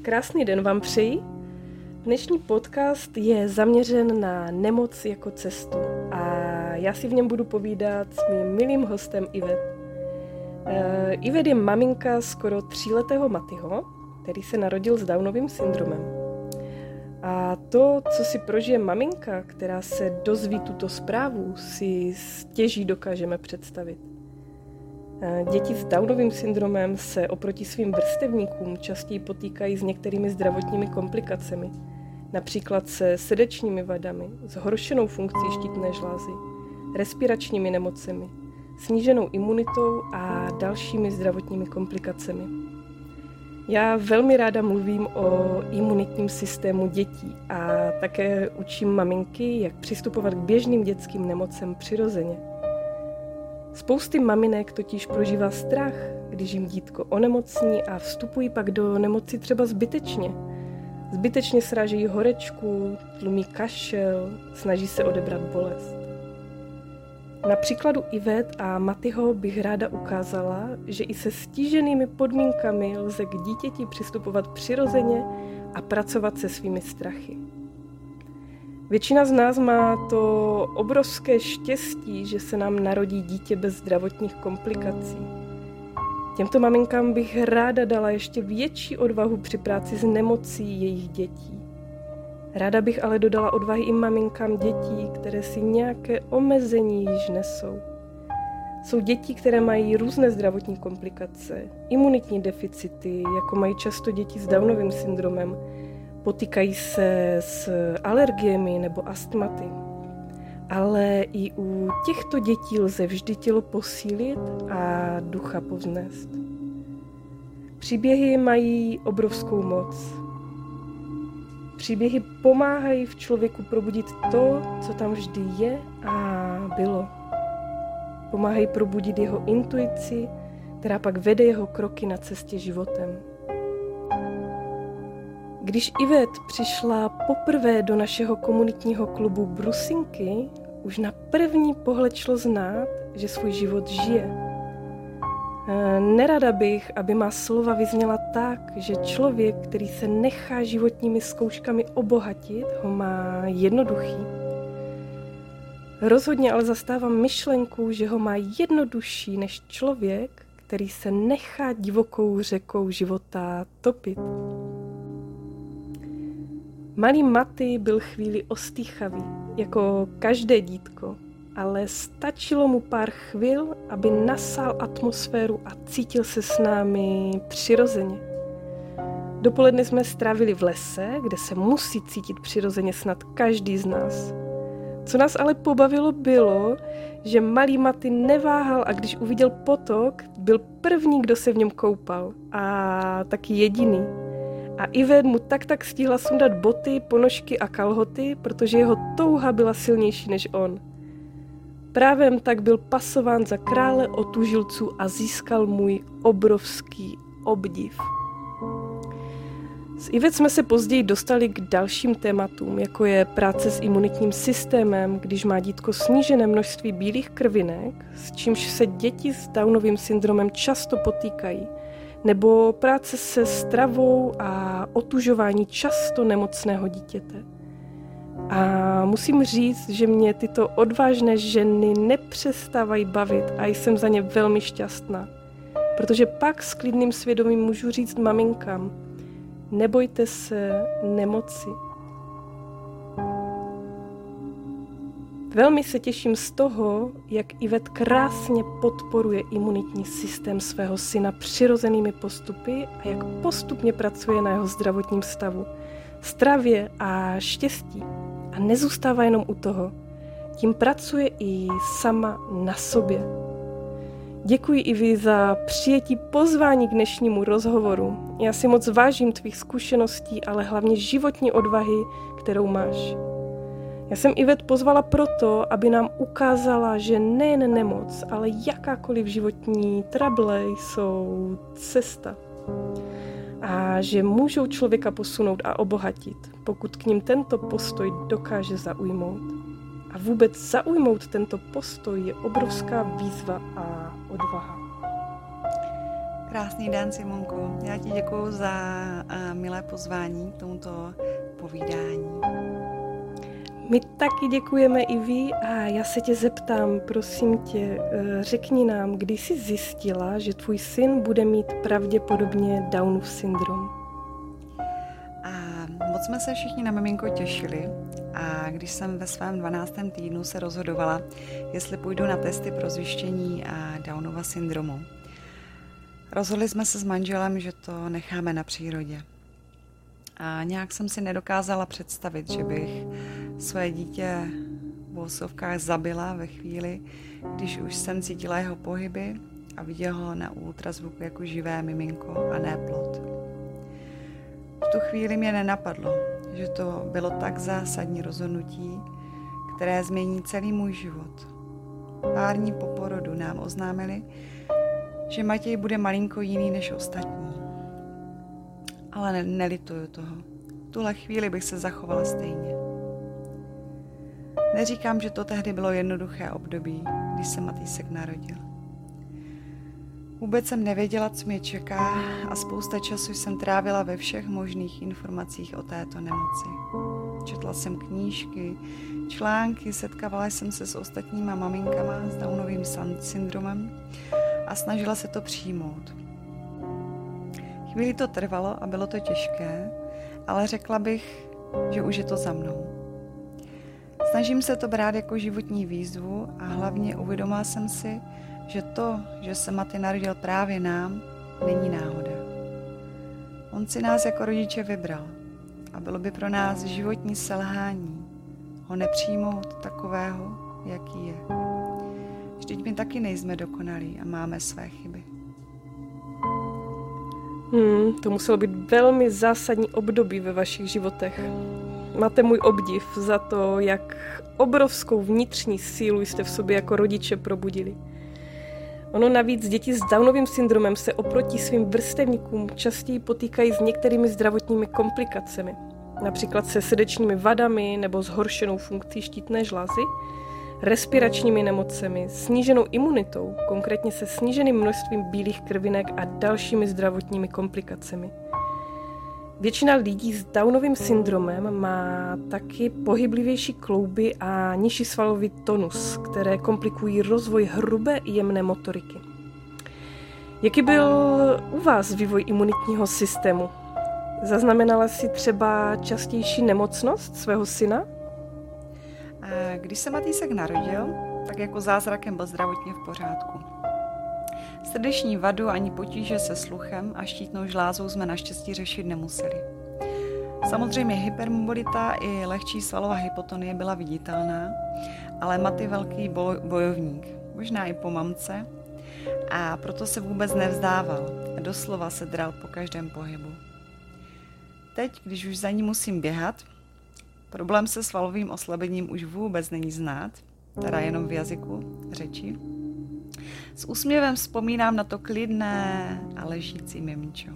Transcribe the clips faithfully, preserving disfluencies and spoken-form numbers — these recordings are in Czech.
Krásný den vám přeji. Dnešní podcast je zaměřen na nemoc jako cestu a já si v něm budu povídat s mým milým hostem Ivet. Uh, Ivet je maminka skoro tříletého Matyho, který se narodil s Downovým syndromem. A to, co si prožije maminka, která se dozví tuto zprávu, si stěží dokážeme představit. Děti s Downovým syndromem se oproti svým vrstevníkům častěji potýkají s některými zdravotními komplikacemi, například se srdečními vadami, zhoršenou funkcí štítné žlázy, respiračními nemocemi, sníženou imunitou a dalšími zdravotními komplikacemi. Já velmi ráda mluvím o imunitním systému dětí a také učím maminky, jak přistupovat k běžným dětským nemocem přirozeně. Spousty maminek totiž prožívá strach, když jim dítko onemocní a vstupují pak do nemoci třeba zbytečně. Zbytečně srážejí horečku, tlumí kašel, snaží se odebrat bolest. Na příkladu Ivet a Matyho bych ráda ukázala, že i se stíženými podmínkami lze k dítěti přistupovat přirozeně a pracovat se svými strachy. Většina z nás má to obrovské štěstí, že se nám narodí dítě bez zdravotních komplikací. Těmto maminkám bych ráda dala ještě větší odvahu při práci s nemocí jejich dětí. Ráda bych ale dodala odvahy i maminkám dětí, které si nějaké omezení již nesou. Jsou děti, které mají různé zdravotní komplikace, imunitní deficity, jako mají často děti s Downovým syndromem, potýkají se s alergiemi nebo astmaty. Ale i u těchto dětí lze vždy tělo posílit a ducha povznést. Příběhy mají obrovskou moc. Příběhy pomáhají v člověku probudit to, co tam vždy je a bylo. Pomáhají probudit jeho intuici, která pak vede jeho kroky na cestě životem. Když Ivet přišla poprvé do našeho komunitního klubu Brusinky, už na první pohled šlo znát, že svůj život žije. Nerada bych, aby má slova vyzněla tak, že člověk, který se nechá životními zkouškami obohatit, ho má jednoduchý. Rozhodně ale zastávám myšlenku, že ho má jednodušší než člověk, který se nechá divokou řekou života topit. Malý Maty byl chvíli ostýchavý, jako každé dítko, ale stačilo mu pár chvil, aby nasál atmosféru a cítil se s námi přirozeně. Dopoledne jsme strávili v lese, kde se musí cítit přirozeně snad každý z nás. Co nás ale pobavilo bylo, že malý Maty neváhal a když uviděl potok, byl první, kdo se v něm koupal a taky jediný. A Ivet mu tak tak stihla sundat boty, ponožky a kalhoty, protože jeho touha byla silnější než on. Právem tak byl pasován za krále otužilců a získal můj obrovský obdiv. S Ivet jsme se později dostali k dalším tématům, jako je práce s imunitním systémem, když má dítko snížené množství bílých krvinek, s čímž se děti s Downovým syndromem často potýkají, nebo práce se stravou a otužování často nemocného dítěte. A musím říct, že mě tyto odvážné ženy nepřestávají bavit a jsem za ně velmi šťastná. Protože pak s klidným svědomím můžu říct maminkám, nebojte se nemoci. Velmi se těším z toho, jak Ivet krásně podporuje imunitní systém svého syna přirozenými postupy a jak postupně pracuje na jeho zdravotním stavu, stravě a štěstí. A nezůstává jenom u toho. Tím pracuje i sama na sobě. Děkuji Ivi za přijetí pozvání k dnešnímu rozhovoru. Já si moc vážím tvých zkušeností, ale hlavně životní odvahy, kterou máš. Já jsem Ivet pozvala proto, aby nám ukázala, že nejen nemoc, ale jakákoliv životní trable jsou cesta. A že můžou člověka posunout a obohatit, pokud k ním tento postoj dokáže zaujmout. A vůbec zaujmout tento postoj je obrovská výzva a odvaha. Krásný den, Simonko. Já ti děkuju za uh, milé pozvání k tomuto povídání. My taky děkujeme i vy a já se tě zeptám, prosím tě, řekni nám, kdy jsi zjistila, že tvůj syn bude mít pravděpodobně Downův syndrom? A moc jsme se všichni na miminko těšili a když jsem ve svém dvanáctém týdnu se rozhodovala, jestli půjdu na testy pro zjištění Downova syndromu. Rozhodli jsme se s manželem, že to necháme na přírodě. A nějak jsem si nedokázala představit, že bych své dítě v uvozovkách zabila ve chvíli, když už jsem cítila jeho pohyby a viděla ho na ultrazvuku jako živé miminko a ne plod. V tu chvíli mě nenapadlo, že to bylo tak zásadní rozhodnutí, které změní celý můj život. Pár dní po porodu nám oznámili, že Matěj bude malinko jiný než ostatní. Ale ne- nelituju toho. V tuhle chvíli bych se zachovala stejně. Neříkám, že to tehdy bylo jednoduché období, když se Matýsek narodil. Vůbec jsem nevěděla, co mě čeká a spousta času jsem trávila ve všech možných informacích o této nemoci. Četla jsem knížky, články, setkávala jsem se s ostatníma maminkama s Downovým syndromem a snažila se to přijmout. Chvíli to trvalo a bylo to těžké, ale řekla bych, že už je to za mnou. Snažím se to brát jako životní výzvu a hlavně uvědomila jsem si, že to, že se Maty narodil právě nám, není náhoda. On si nás jako rodiče vybral a bylo by pro nás životní selhání ho nepřijmout takového, jaký je. Vždyť my taky nejsme dokonalí a máme své chyby. Hmm, to muselo být velmi zásadní období ve vašich životech. Máte můj obdiv za to, jak obrovskou vnitřní sílu jste v sobě jako rodiče probudili. Ono navíc děti s Downovým syndromem se oproti svým vrstevníkům častěji potýkají s některými zdravotními komplikacemi, například se srdečními vadami nebo zhoršenou funkcí štítné žlázy, respiračními nemocemi, sníženou imunitou, konkrétně se sníženým množstvím bílých krvinek a dalšími zdravotními komplikacemi. Většina lidí s Downovým syndromem má taky pohyblivější klouby a nižší svalový tonus, které komplikují rozvoj hrubé i jemné motoriky. Jaký byl u vás vývoj imunitního systému? Zaznamenala jsi třeba častější nemocnost svého syna? Když se Matýsek narodil, tak jako zázrakem byl zdravotně v pořádku. Srdeční vadu ani potíže se sluchem a štítnou žlázou jsme naštěstí řešit nemuseli. Samozřejmě hypermobilita i lehčí svalová hypotonie byla viditelná, ale Maty velký bojovník, možná i po mamce, a proto se vůbec nevzdával a doslova se dral po každém pohybu. Teď, když už za ní musím běhat, problém se svalovým oslabením už vůbec není znát, teda jenom v jazyku, řeči. S úsměvem vzpomínám na to klidné a ležící miminčo.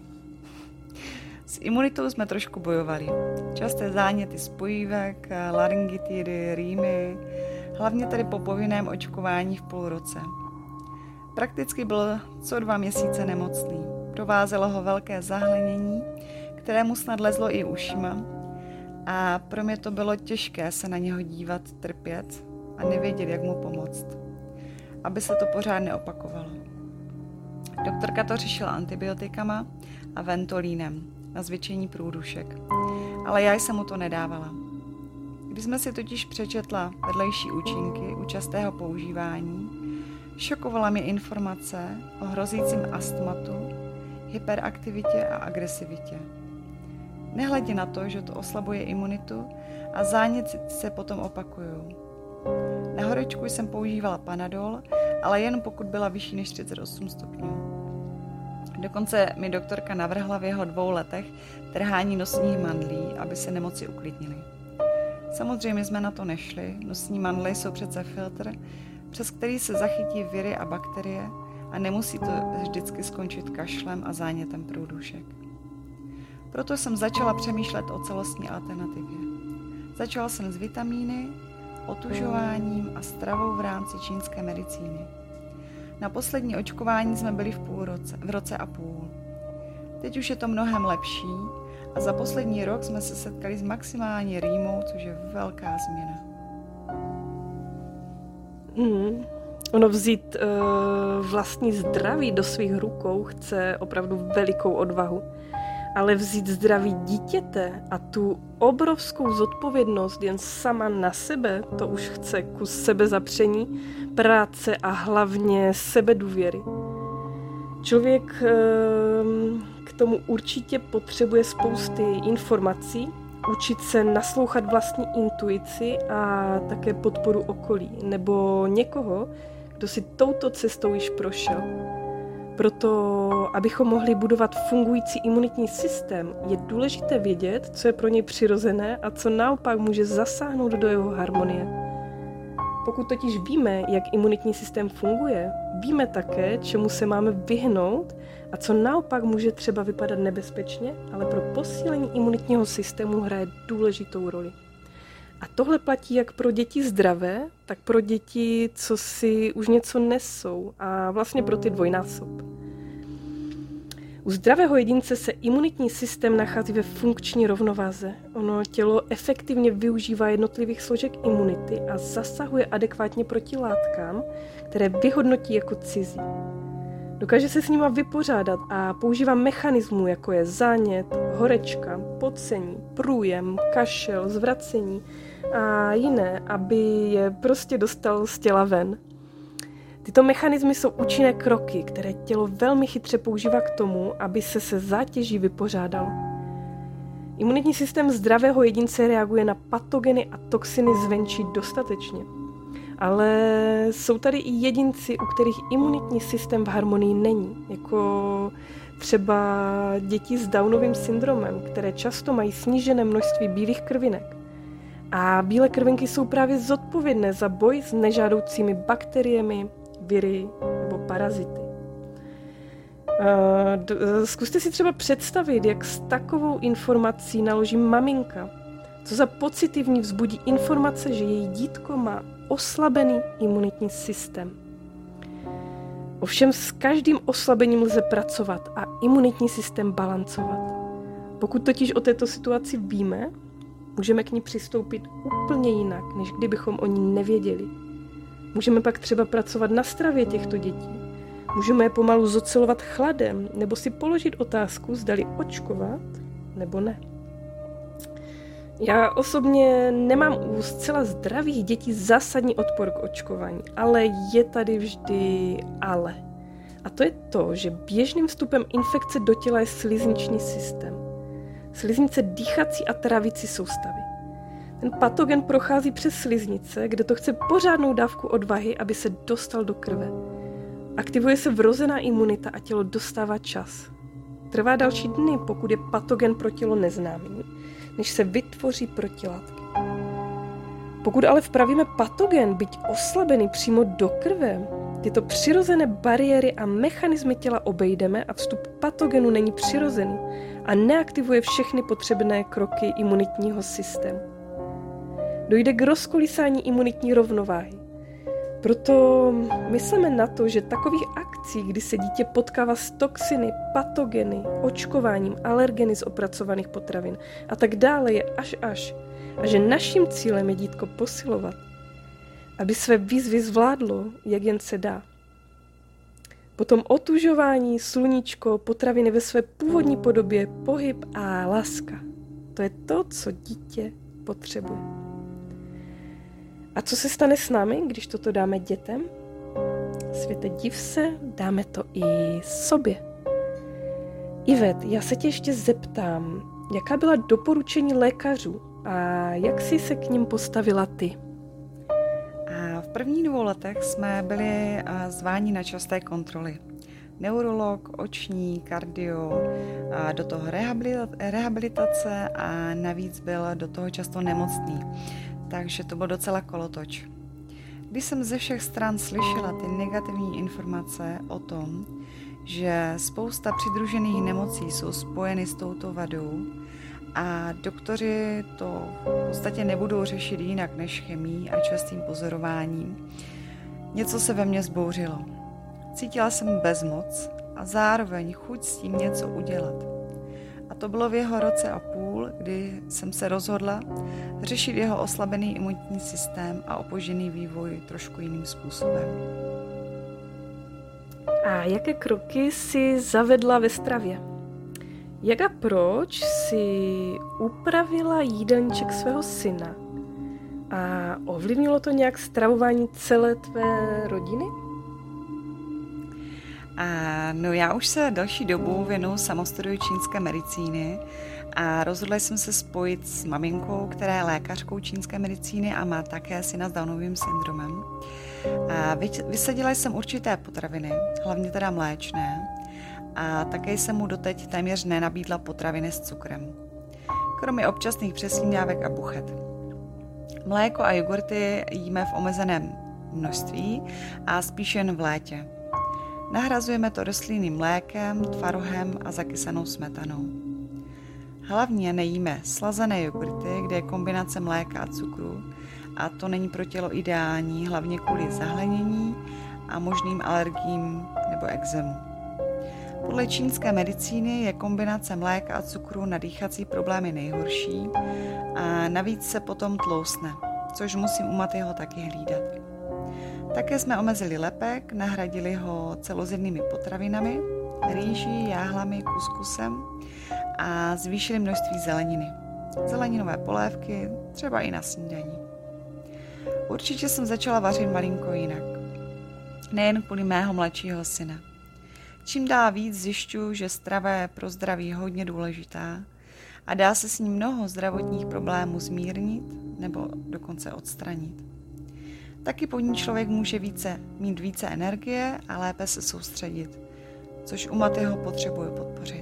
S imunitou jsme trošku bojovali. Časté záněty spojívek, laryngitidy, rýmy, hlavně tedy po povinném očkování v půl roce. Prakticky byl co dva měsíce nemocný. Provázelo ho velké zahlenění, kterému snad lezlo i ušima, a pro mě to bylo těžké se na něho dívat, trpět a nevědět, jak mu pomoct, aby se to pořád neopakovalo. Doktorka to řešila antibiotikama a ventolínem na zvětšení průdušek, ale já jsem mu to nedávala. Když jsme si totiž přečetla vedlejší účinky u častého používání, šokovala mě informace o hrozícím astmatu, hyperaktivitě a agresivitě. Nehledě na to, že to oslabuje imunitu a záněty se potom opakují. Na horečku jsem používala Panadol, ale jen pokud byla vyšší než třicet osm stupňů. Dokonce mi doktorka navrhla v jeho dvou letech trhání nosních mandlí, aby se nemoci uklidnily. Samozřejmě jsme na to nešli, nosní mandle jsou přece filtr, přes který se zachytí viry a bakterie a nemusí to vždycky skončit kašlem a zánětem průdušek. Proto jsem začala přemýšlet o celostní alternativě. Začala jsem s vitamíny, otužováním a stravou v rámci čínské medicíny. Na poslední očkování jsme byli v, půl roce, v roce a půl. Teď už je to mnohem lepší a za poslední rok jsme se setkali s maximální rýmou, což je velká změna. Mm. Ono vzít uh, vlastní zdraví do svých rukou chce opravdu velikou odvahu. Ale vzít zdraví dítěte a tu obrovskou zodpovědnost jen sama na sebe, to už chce kus sebezapření, práce a hlavně sebedůvěry. Člověk uh, k tomu určitě potřebuje spousty informací, učit se naslouchat vlastní intuici a také podporu okolí nebo někoho, kdo si touto cestou již prošel. Proto, abychom mohli budovat fungující imunitní systém, je důležité vědět, co je pro něj přirozené a co naopak může zasáhnout do jeho harmonie. Pokud totiž víme, jak imunitní systém funguje, víme také, čemu se máme vyhnout a co naopak může třeba vypadat nebezpečně, ale pro posílení imunitního systému hraje důležitou roli. A tohle platí jak pro děti zdravé, tak pro děti, co si už něco nesou a vlastně pro ty dvojnásob. U zdravého jedince se imunitní systém nachází ve funkční rovnováze. Ono tělo efektivně využívá jednotlivých složek imunity a zasahuje adekvátně proti látkám, které vyhodnotí jako cizí. Dokáže se s nima vypořádat a používá mechanismů, jako je zánět, horečka, pocení, průjem, kašel, zvracení a jiné, aby je prostě dostal z těla ven. Tyto mechanismy jsou účinné kroky, které tělo velmi chytře používá k tomu, aby se se zátěží vypořádalo. Imunitní systém zdravého jedince reaguje na patogeny a toxiny zvenčí dostatečně. Ale jsou tady i jedinci, u kterých imunitní systém v harmonii není, jako třeba děti s Downovým syndromem, které často mají snížené množství bílých krvinek. A bílé krvinky jsou právě zodpovědné za boj s nežádoucími bakteriemi, viry nebo parazity. Zkuste si třeba představit, jak s takovou informací naloží maminka, co za pozitivní vzbudí informace, že její dítko má oslabený imunitní systém. Ovšem s každým oslabením lze pracovat a imunitní systém balancovat. Pokud totiž o této situaci víme, můžeme k ní přistoupit úplně jinak, než kdybychom o ní nevěděli. Můžeme pak třeba pracovat na stravě těchto dětí. Můžeme je pomalu zocelovat chladem, nebo si položit otázku, zdali očkovat, nebo ne. Já osobně nemám u zcela zdravých dětí zásadní odpor k očkování, ale je tady vždy ale. A to je to, že běžným vstupem infekce do těla je slizniční systém. Sliznice dýchací a trávicí soustavy. Ten patogen prochází přes sliznice, kde to chce pořádnou dávku odvahy, aby se dostal do krve. Aktivuje se vrozená imunita a tělo dostává čas. Trvá další dny, pokud je patogen pro tělo neznámý, než se vytvoří protilátky. Pokud ale vpravíme patogen, byť oslabený přímo do krve, tyto přirozené bariéry a mechanismy těla obejdeme a vstup patogenu není přirozený a neaktivuje všechny potřebné kroky imunitního systému. Dojde k rozkolísání imunitní rovnováhy. Proto myslíme na to, že takových akcí, kdy se dítě potkává s toxiny, patogeny, očkováním, alergeny z opracovaných potravin a tak dále, je až až. A že naším cílem je dítko posilovat, aby své výzvy zvládlo, jak jen se dá. Potom otužování, sluníčko, potraviny ve své původní podobě, pohyb a láska. To je to, co dítě potřebuje. A co se stane s námi, když toto dáme dětem? Světe, div se, dáme to i sobě. Ivet, já se tě ještě zeptám, jaká byla doporučení lékařů a jak jsi se k nim postavila ty? A v prvních dvou letech jsme byli zváni na časté kontroly. Neurolog, oční, kardio, a do toho rehabilitace a navíc byl do toho často nemocný. Takže to byl docela kolotoč. Když jsem ze všech stran slyšela ty negativní informace o tom, že spousta přidružených nemocí jsou spojeny s touto vadou a doktoři to v podstatě nebudou řešit jinak než chemií a častým pozorováním, něco se ve mně zbouřilo. Cítila jsem bezmoc a zároveň chuť s tím něco udělat. A to bylo v jeho roce a půl, kdy jsem se rozhodla řešit jeho oslabený imunitní systém a opožděný vývoj trošku jiným způsobem. A jaké kroky si zavedla ve stravě? Jak a proč si upravila jídelníček svého syna? A ovlivnilo to nějak stravování celé tvé rodiny? A no já už se další dobu věnuju samostudiu čínské medicíny a rozhodla jsem se spojit s maminkou, která je lékařkou čínské medicíny a má také syna s Downovým syndromem. A vysadila jsem určité potraviny, hlavně teda mléčné, a také jsem mu doteď téměř nenabídla potraviny s cukrem, kromě občasných přesnídávek a buchet. Mléko a jogurty jíme v omezeném množství a spíš jen v létě. Nahrazujeme to rostlinným mlékem, tvarohem a zakysanou smetanou. Hlavně nejíme slazené jogurty, kde je kombinace mléka a cukru, a to není pro tělo ideální, hlavně kvůli zahlenění a možným alergiím nebo ekzému. Podle čínské medicíny je kombinace mléka a cukru na dýchací problémy nejhorší a navíc se potom tloustne, což musím u Matyho taky hlídat. Také jsme omezili lepek, nahradili ho celozrnnými potravinami, rýží, jáhlami, kuskusem a zvýšili množství zeleniny. Zeleninové polévky, třeba i na snídani. Určitě jsem začala vařit malinko jinak. Nejen kvůli mého mladšího syna. Čím dál víc zjišťuju, že strava je pro zdraví hodně důležitá a dá se s ní mnoho zdravotních problémů zmírnit nebo dokonce odstranit. Taky po ní člověk může více, mít více energie a lépe se soustředit, což u Matyho potřebuje podpořit.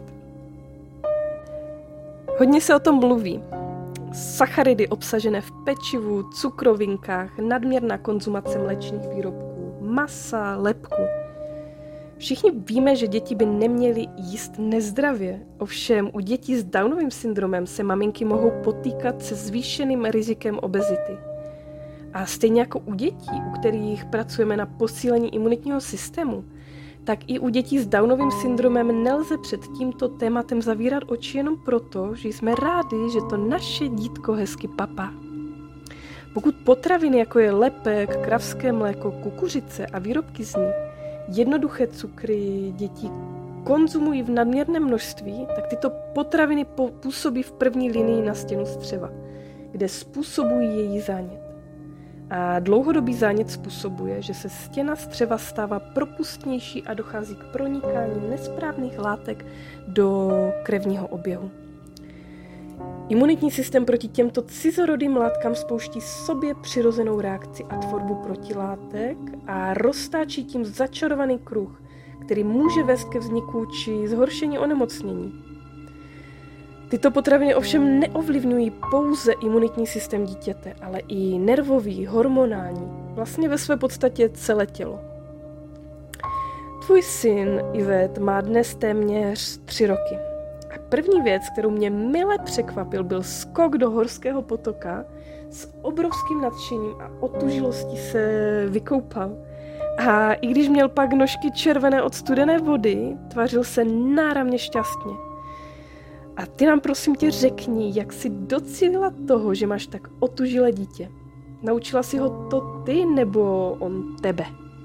Hodně se o tom mluví. Sacharidy obsažené v pečivu, cukrovinkách, nadměrná konzumace mléčných výrobků, masa, lepku. Všichni víme, že děti by neměly jíst nezdravě. Ovšem u dětí s Downovým syndromem se maminky mohou potýkat se zvýšeným rizikem obezity. A stejně jako u dětí, u kterých pracujeme na posílení imunitního systému, tak i u dětí s Downovým syndromem nelze před tímto tématem zavírat oči jenom proto, že jsme rádi, že to naše dítko hezky papá. Pokud potraviny, jako je lepek, kravské mléko, kukuřice a výrobky z ní, jednoduché cukry děti konzumují v nadměrném množství, tak tyto potraviny působí v první linii na stěnu střeva, kde způsobují její zánět. A dlouhodobý zánět způsobuje, že se stěna střeva stává propustnější a dochází k pronikání nesprávných látek do krevního oběhu. Imunitní systém proti těmto cizorodým látkám spouští sobě přirozenou reakci a tvorbu protilátek a roztáčí tím začarovaný kruh, který může vést ke vzniku či zhoršení onemocnění. Tyto potraviny ovšem neovlivňují pouze imunitní systém dítěte, ale i nervový, hormonální, vlastně ve své podstatě celé tělo. Tvůj syn Yvette má dnes téměř tři roky. A první věc, kterou mě mile překvapil, byl skok do horského potoka, s obrovským nadšením a otužilostí se vykoupal. A i když měl pak nožky červené od studené vody, tvářil se náramně šťastně. A ty nám prosím tě řekni, jak jsi docílila toho, že máš tak otužilé dítě. Naučila jsi ho to ty, nebo on tebe?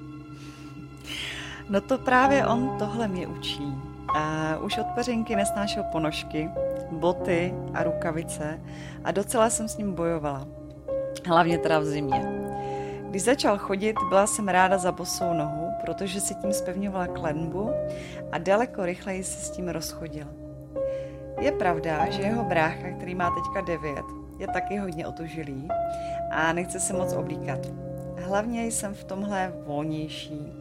No to právě on tohle mě učí. A už od peřinky nesnášel ponožky, boty a rukavice a docela jsem s ním bojovala. Hlavně teda v zimě. Když začal chodit, byla jsem ráda za bosou nohu, protože si tím zpevňovala klenbu a daleko rychleji se s tím rozchodil. Je pravda, že jeho brácha, který má teďka devět, je taky hodně otužilý a nechce se moc oblíkat. Hlavně jsem v tomhle volnější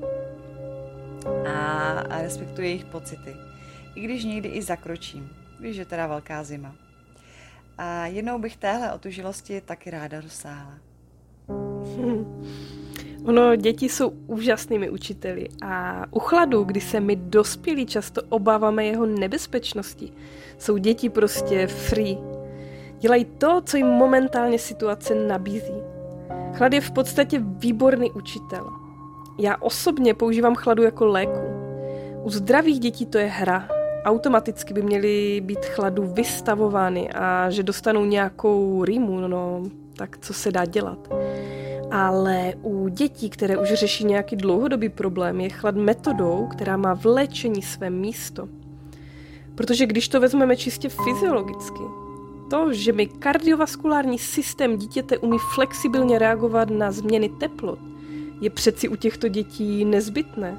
a respektuji jejich pocity, i když někdy i zakročím, když je teda velká zima. A jednou bych téhle otužilosti taky ráda dosáhla. Hmm. Ono, děti jsou úžasnými učiteli a u chladu, kdy se my dospělí často obáváme jeho nebezpečnosti, jsou děti prostě free. Dělají to, co jim momentálně situace nabízí. Chlad je v podstatě výborný učitel. Já osobně používám chladu jako léku. U zdravých dětí to je hra. Automaticky by měly být chladu vystavovány a že dostanou nějakou rýmu, no tak co se dá dělat. Ale u dětí, které už řeší nějaký dlouhodobý problém, je chlad metodou, která má v léčení své místo. Protože když to vezmeme čistě fyziologicky, to, že mi kardiovaskulární systém dítěte umí flexibilně reagovat na změny teplot, je přeci u těchto dětí nezbytné.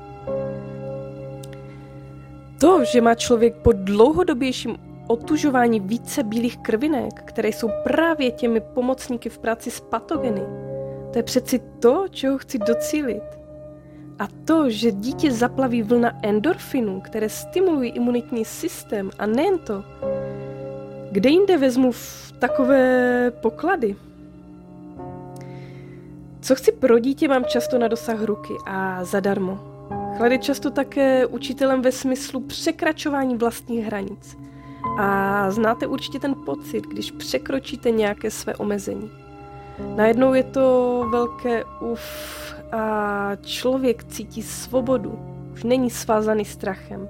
To, že má člověk po dlouhodobějším otužování více bílých krvinek, které jsou právě těmi pomocníky v práci s patogeny, to je přeci to, čeho chci docílit. A to, že dítě zaplaví vlna endorfinů, které stimulují imunitní systém, a nejen to, kde jinde vezmu v takové poklady? Co chci pro dítě, mám často na dosah ruky a zadarmo. Chlad je často také učitelem ve smyslu překračování vlastních hranic. A znáte určitě ten pocit, když překročíte nějaké své omezení. Najednou je to velké uf a člověk cítí svobodu. Už není svázaný strachem.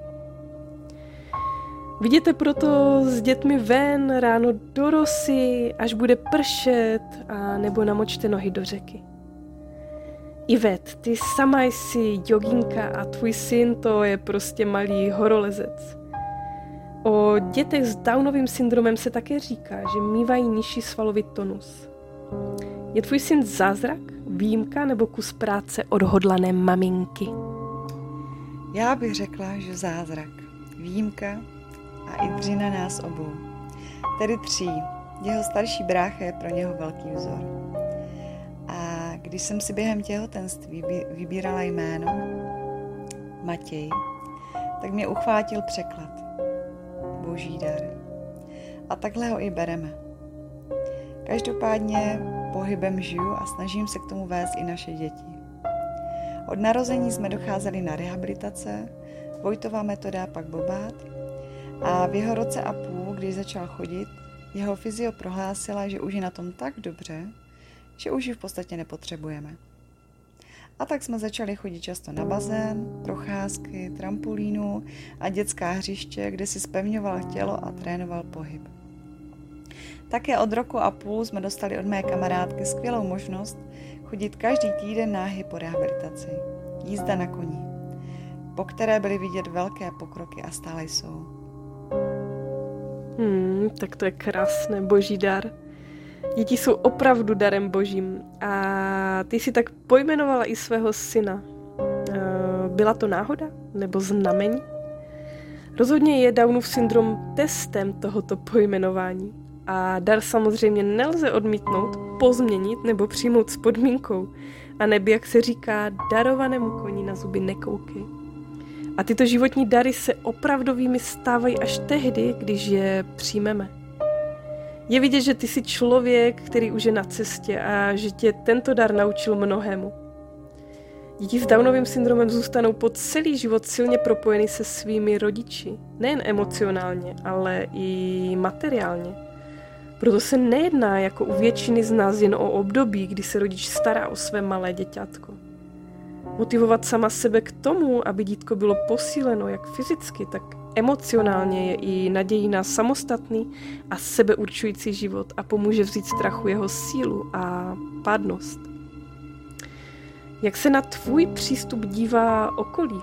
Vidíte proto s dětmi ven ráno do rosy, až bude pršet, a nebo namočte nohy do řeky. Ivet, ty sama jsi joginka a tvůj syn to je prostě malý horolezec. O dětech s Downovým syndromem se také říká, že mívají nižší svalový tonus. Je tvůj syn zázrak, výjimka nebo kus práce odhodlané maminky? Já bych řekla, že zázrak, výjimka a i dřina nás obou. Tedy tří. Jeho starší brácha je pro něho velký vzor. A když jsem si během těhotenství vybírala jméno Matěj, tak mě uchvátil překlad. Boží dar. A takhle ho i bereme. Každopádně pohybem žiju a snažím se k tomu vést i naše děti. Od narození jsme docházeli na rehabilitace, Vojtova metoda, pak Bobát, a v jeho roce a půl, když začal chodit, jeho fyzio prohlásila, že už je na tom tak dobře, že už ji v podstatě nepotřebujeme. A tak jsme začali chodit často na bazén, procházky, trampolínu a dětská hřiště, kde si zpevňoval tělo a trénoval pohyb. Také od roku a půl jsme dostali od mé kamarádky skvělou možnost chodit každý týden náhy po rehabilitaci. Jízda na koni, po které byly vidět velké pokroky a stále jsou. Hmm, tak to je krásné, boží dar. Děti jsou opravdu darem božím a ty si tak pojmenovala i svého syna. Byla to náhoda nebo znamení? Rozhodně je Downův syndrom testem tohoto pojmenování. A dar samozřejmě nelze odmítnout, pozměnit nebo přijmout s podmínkou. A neby, jak se říká, darovanému koni na zuby nekoukej. A tyto životní dary se opravdovými stávají až tehdy, když je přijmeme. Je vidět, že ty jsi člověk, který už je na cestě a že tě tento dar naučil mnohému. Děti s Downovým syndromem zůstanou po celý život silně propojeny se svými rodiči. Nejen emocionálně, ale i materiálně. Proto se nejedná jako u většiny z nás jen o období, kdy se rodič stará o své malé děťátko. Motivovat sama sebe k tomu, aby dítko bylo posíleno jak fyzicky, tak emocionálně, je i nadějí na samostatný a sebeurčující život a pomůže vzít strachu jeho sílu a pádnost. Jak se na tvůj přístup dívá okolí?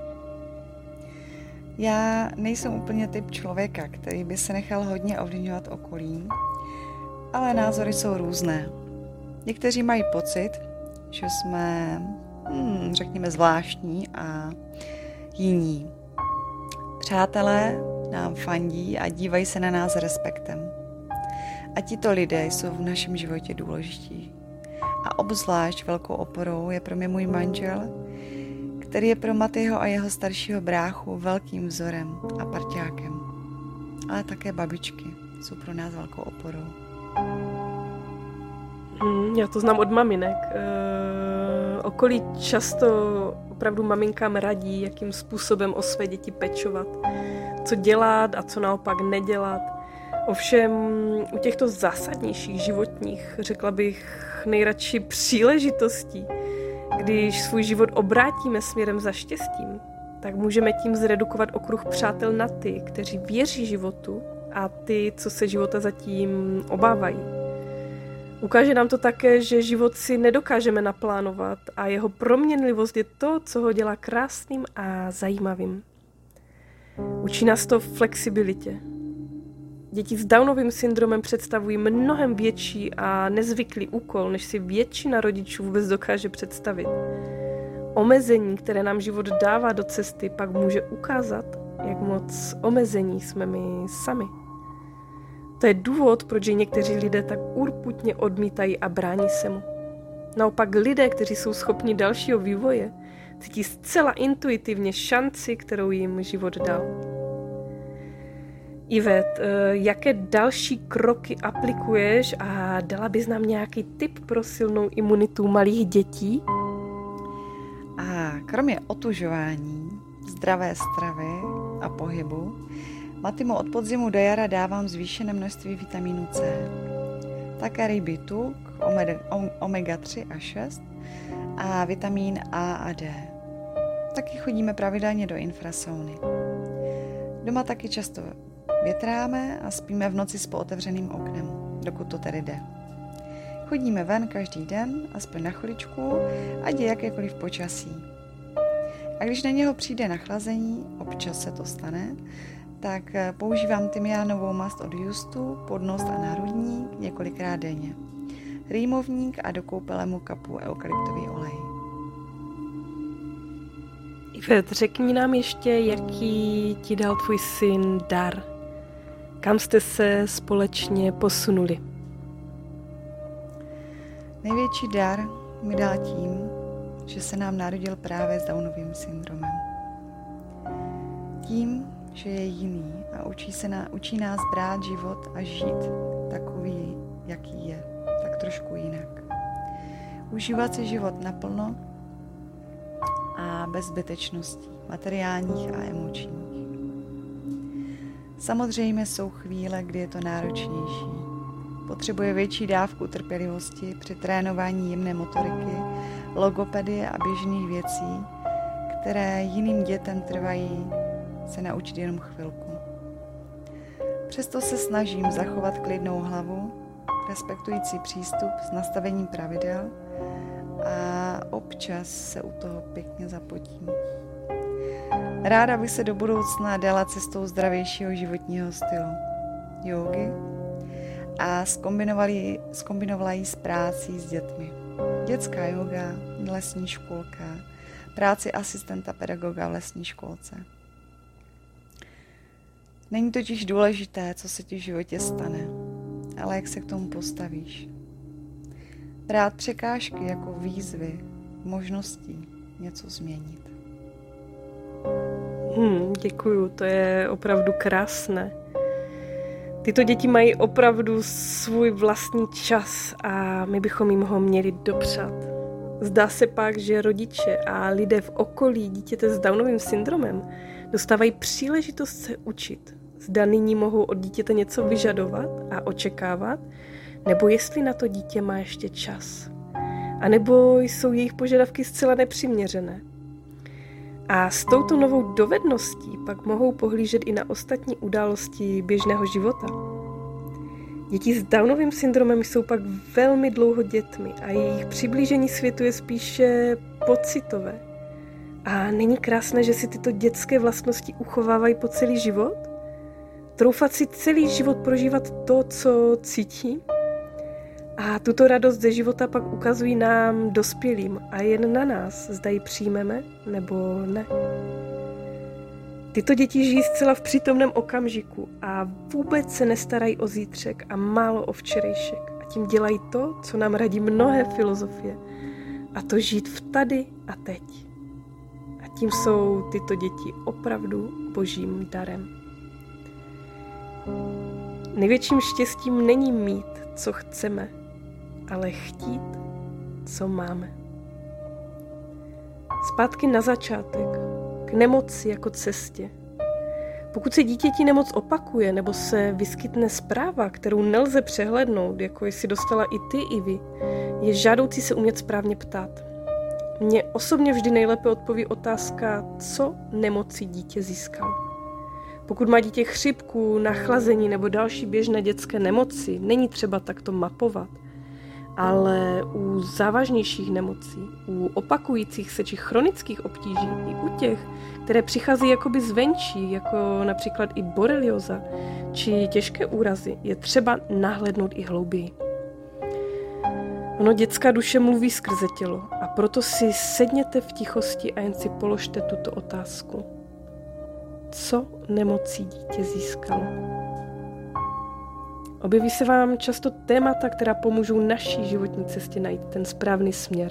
Já nejsem úplně typ člověka, který by se nechal hodně ovlivňovat okolím, ale názory jsou různé. Někteří mají pocit, že jsme, hmm, řekněme, zvláštní a jiní. Přátelé nám fandí a dívají se na nás respektem. A tito lidé jsou v našem životě důležití. A obzvlášť velkou oporou je pro mě můj manžel, který je pro Matyho a jeho staršího bráchu velkým vzorem a parťákem. Ale také babičky jsou pro nás velkou oporou. Hmm, já to znám od maminek. E, okolí často opravdu maminkám radí, jakým způsobem o své děti pečovat, co dělat a co naopak nedělat. Ovšem u těchto zásadnějších životních, řekla bych, nejradši příležitostí, Když svůj život obrátíme směrem za štěstím, tak můžeme tím zredukovat okruh přátel na ty, kteří věří životu, a ty, co se života zatím obávají. Ukáže nám to také, že život si nedokážeme naplánovat a jeho proměnlivost je to, co ho dělá krásným a zajímavým. Učí nás to flexibilitě. Děti s Downovým syndromem představují mnohem větší a nezvyklý úkol, než si většina rodičů vůbec dokáže představit. Omezení, které nám život dává do cesty, pak může ukázat, jak moc omezení jsme my sami. To je důvod, proč někteří lidé tak urputně odmítají a brání se mu. Naopak lidé, kteří jsou schopni dalšího vývoje, cítí zcela intuitivně šanci, kterou jim život dal. Ivet, jaké další kroky aplikuješ a dala bys nám nějaký tip pro silnou imunitu malých dětí? A kromě otužování, zdravé stravy a pohybu, Matimu od podzimu do jara dávám zvýšené množství vitamínu C. Také ryby tuk, omega tři a šest a vitamín A a D. Taky chodíme pravidelně do infrasauny. Doma taky často větráme a spíme v noci s pootevřeným oknem, dokud to tedy jde. Chodíme ven každý den, aspoň na chviličku, ať je jakékoliv počasí. A když na něho přijde nachlazení, občas se to stane, tak používám tymiánovou mast od Justu, podnos a národník několikrát denně. Rýmovník a do koupele mu kapu eukalyptový olej. Ivet, řekni nám ještě, jaký ti dal tvůj syn dar. Kam jste se společně posunuli? Největší dar mi dal tím, že se nám narodil právě s Downovým syndromem. Tím, že je jiný a učí, se na, učí nás brát život a žít takový, jaký je, tak trošku jinak. Užívat si život naplno a bez zbytečností, materiálních a emočních. Samozřejmě jsou chvíle, kdy je to náročnější. Potřebuje větší dávku trpělivosti při trénování jemné motoriky, logopedie a běžných věcí, které jiným dětem trvají se naučit jenom chvilku. Přesto se snažím zachovat klidnou hlavu, respektující přístup s nastavením pravidel a občas se u toho pěkně zapotím. Ráda bych se do budoucna dala cestou zdravějšího životního stylu, jógy, a zkombinovala ji s prácí s dětmi. Dětská jóga, lesní školka, práci asistenta pedagoga v lesní školce. Není totiž důležité, co se ti v životě stane, ale jak se k tomu postavíš. Brát překážky jako výzvy, možností něco změnit. Hmm, děkuju, to je opravdu krásné. Tyto děti mají opravdu svůj vlastní čas a my bychom jim ho měli dopřát. Zdá se pak, že rodiče a lidé v okolí dítěte s Downovým syndromem dostávají příležitost se učit. Zda nyní mohou od dítěte něco vyžadovat a očekávat, nebo jestli na to dítě má ještě čas. A nebo jsou jejich požadavky zcela nepřiměřené. A s touto novou dovedností pak mohou pohlížet i na ostatní události běžného života. Děti s Downovým syndromem jsou pak velmi dlouho dětmi a jejich přiblížení světu je spíše pocitové. A není krásné, že si tyto dětské vlastnosti uchovávají po celý život? Troufat si celý život prožívat to, co cítí? A tuto radost ze života pak ukazují nám dospělým a jen na nás, zda ji přijmeme nebo ne. Tyto děti žijí zcela v přítomném okamžiku a vůbec se nestarají o zítřek a málo o včerejšek. A tím dělají to, co nám radí mnohé filozofie. A to žít v tady a teď. A tím jsou tyto děti opravdu božím darem. Největším štěstím není mít, co chceme, ale chtít, co máme. Zpátky na začátek, k nemoci jako cestě. Pokud se dítěti nemoc opakuje nebo se vyskytne zpráva, kterou nelze přehlédnout, jako jsi dostala i ty, i vy, je žádoucí se umět správně ptát. Mně osobně vždy nejlépe odpoví otázka, co nemocí dítě získalo. Pokud má dítě chřipku, nachlazení nebo další běžné dětské nemoci, není třeba takto mapovat. Ale u závažnějších nemocí, u opakujících se či chronických obtíží, i u těch, které přicházejí jakoby zvenčí, jako například i borelioza, či těžké úrazy, je třeba nahlédnout i hlouběji. Ono, dětská duše mluví skrze tělo a proto si sedněte v tichosti a jen si položte tuto otázku. Co nemocí dítě získalo? Objeví se vám často témata, která pomůžou naší životní cestě najít ten správný směr.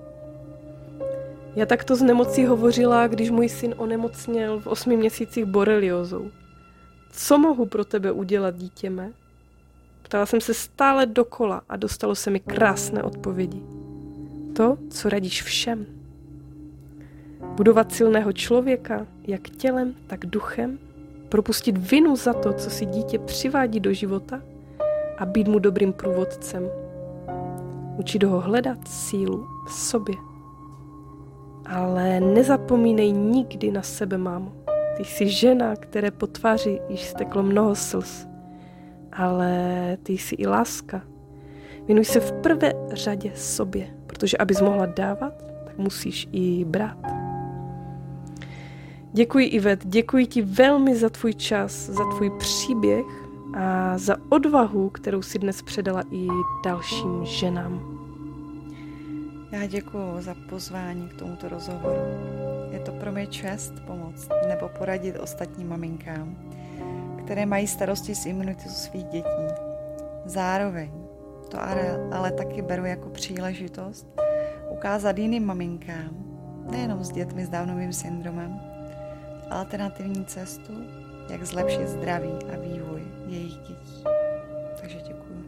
Já takto z nemocí hovořila, když můj syn onemocněl v osmi měsících boreliózou. Co mohu pro tebe udělat, dítě mé? Ptala jsem se stále dokola a dostalo se mi krásné odpovědi. To, co radíš všem. Budovat silného člověka, jak tělem, tak duchem, propustit vinu za to, co si dítě přivádí do života a být mu dobrým průvodcem. Učit ho hledat sílu v sobě. Ale nezapomínej nikdy na sebe, mámo. Ty jsi žena, které po tváři již steklo mnoho slz. Ale ty jsi i láska. Věnuj se v prvé řadě sobě, protože abys mohla dávat, tak musíš i brát. Děkuji, Ivet, děkuji ti velmi za tvůj čas, za tvůj příběh a za odvahu, kterou si dnes předala i dalším ženám. Já děkuji za pozvání k tomuto rozhovoru. Je to pro mě čest pomoct nebo poradit ostatním maminkám, které mají starosti s imunitou svých dětí. Zároveň to ale, ale taky beru jako příležitost ukázat jiným maminkám, nejenom s dětmi s Downovým syndromem, alternativní cestu, jak zlepšit zdraví a vývoj jejich dětí. Takže děkuji.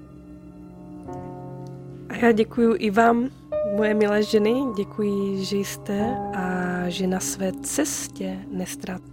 A já děkuji i vám, moje milé ženy, děkuji, že jste a že na své cestě nestrát.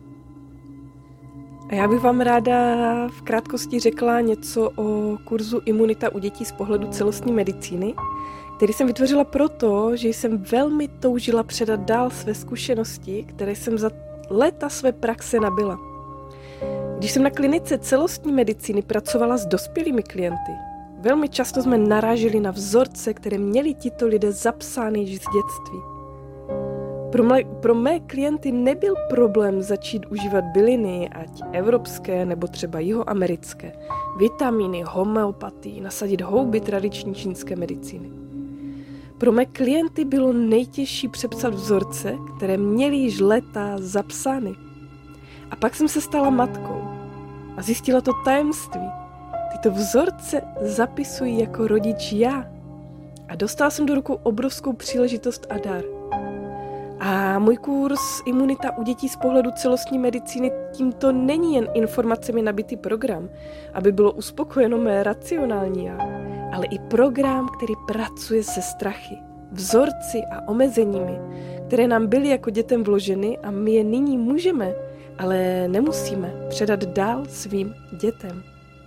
A já bych vám ráda v krátkosti řekla něco o kurzu Imunita u dětí z pohledu celostní medicíny, který jsem vytvořila proto, že jsem velmi toužila předat dál své zkušenosti, které jsem za léta své praxe nabyla. Když jsem na klinice celostní medicíny pracovala s dospělými klienty, velmi často jsme naráželi na vzorce, které měli tito lidé zapsány již z dětství. Pro mé, pro mé klienty nebyl problém začít užívat byliny, ať evropské nebo třeba jihoamerické, vitamíny, homeopatii, nasadit houby tradiční čínské medicíny. Pro mé klienty bylo nejtěžší přepsat vzorce, které měly již léta zapsány. A pak jsem se stala matkou a zjistila to tajemství. Tyto vzorce zapisuji jako rodič já. A dostala jsem do rukou obrovskou příležitost a dar. A můj kurz Imunita u dětí z pohledu celostní medicíny tímto není jen informacemi nabitý program, aby bylo uspokojeno mé racionální já, ale i program, který pracuje se strachy, vzorci a omezeními, které nám byly jako dětem vloženy a my je nyní můžeme, ale nemusíme předat dál svým dětem.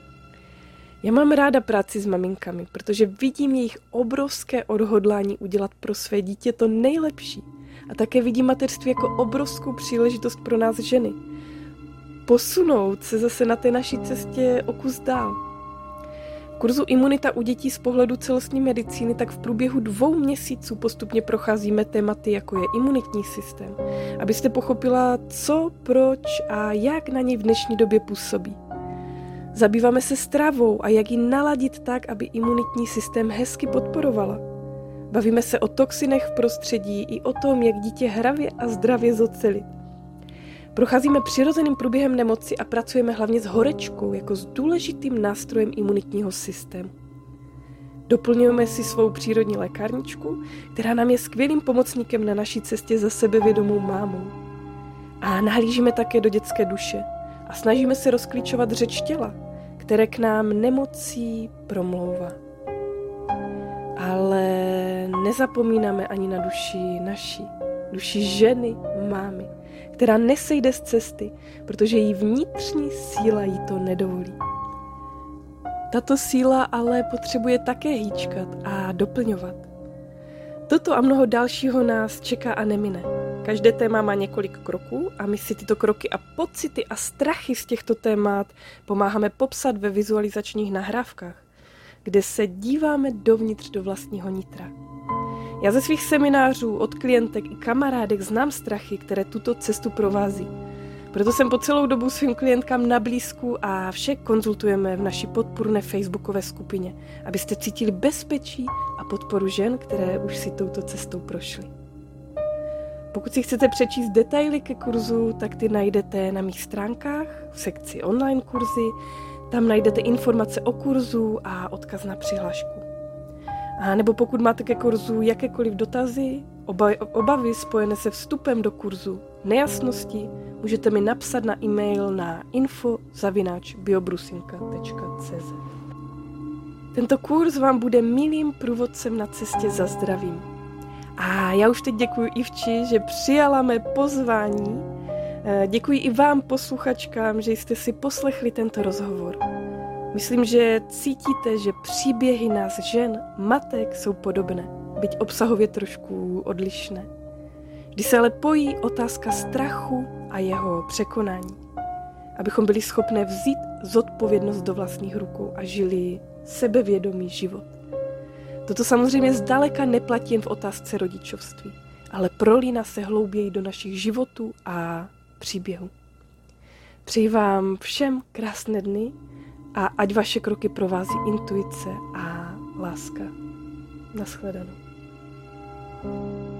Já mám ráda práci s maminkami, protože vidím jejich obrovské odhodlání udělat pro své dítě to nejlepší. A také vidím mateřství jako obrovskou příležitost pro nás ženy. Posunout se zase na té naší cestě o kus dál. V kurzu Imunita u dětí z pohledu celostní medicíny tak v průběhu dvou měsíců postupně procházíme tématy, jako je imunitní systém, abyste pochopila, co, proč a jak na něj v dnešní době působí. Zabýváme se stravou a jak ji naladit tak, aby imunitní systém hezky podporovala. Bavíme se o toxinech v prostředí i o tom, jak dítě hravě a zdravě zocelit. Procházíme přirozeným průběhem nemoci a pracujeme hlavně s horečkou jako s důležitým nástrojem imunitního systému. Doplňujeme si svou přírodní lékárničku, která nám je skvělým pomocníkem na naší cestě za sebevědomou mámou. A nahlížíme také do dětské duše a snažíme se rozklíčovat řeč těla, které k nám nemocí promlouvá. Ale nezapomínáme ani na duši naší, duši ženy, mámy, která nesejde z cesty, protože její vnitřní síla jí to nedovolí. Tato síla ale potřebuje také hýčkat a doplňovat. Toto a mnoho dalšího nás čeká a nemine. Každé téma má několik kroků a my si tyto kroky a pocity a strachy z těchto témat pomáháme popsat ve vizualizačních nahrávkách, kde se díváme dovnitř do vlastního nitra. Já ze svých seminářů od klientek i kamarádek znám strachy, které tuto cestu provází. Proto jsem po celou dobu svým klientkám na blízku a vše konzultujeme v naší podpůrné facebookové skupině, abyste cítili bezpečí a podporu žen, které už si touto cestou prošly. Pokud si chcete přečíst detaily ke kurzu, tak ty najdete na mých stránkách v sekci online kurzy, tam najdete informace o kurzu a odkaz na přihlášku. A nebo pokud máte ke kurzu jakékoliv dotazy, obavy spojené se vstupem do kurzu, nejasnosti, můžete mi napsat na e-mail na info zavináč biobrusinka tečka cé zet. Tento kurz vám bude milým průvodcem na cestě za zdravím. A já už teď děkuji Ivči, že přijala mé pozvání. Děkuji i vám, posluchačkám, že jste si poslechli tento rozhovor. Myslím, že cítíte, že příběhy nás žen, matek jsou podobné, byť obsahově trošku odlišné. Kdy se ale pojí otázka strachu a jeho překonání, abychom byli schopni vzít zodpovědnost do vlastních rukou a žili sebevědomý život. Toto samozřejmě zdaleka neplatí jen v otázce rodičovství, ale prolíná se hlouběji do našich životů a příběhů. Přeji vám všem krásné dny a ať vaše kroky provází intuice a láska. Naschledanou.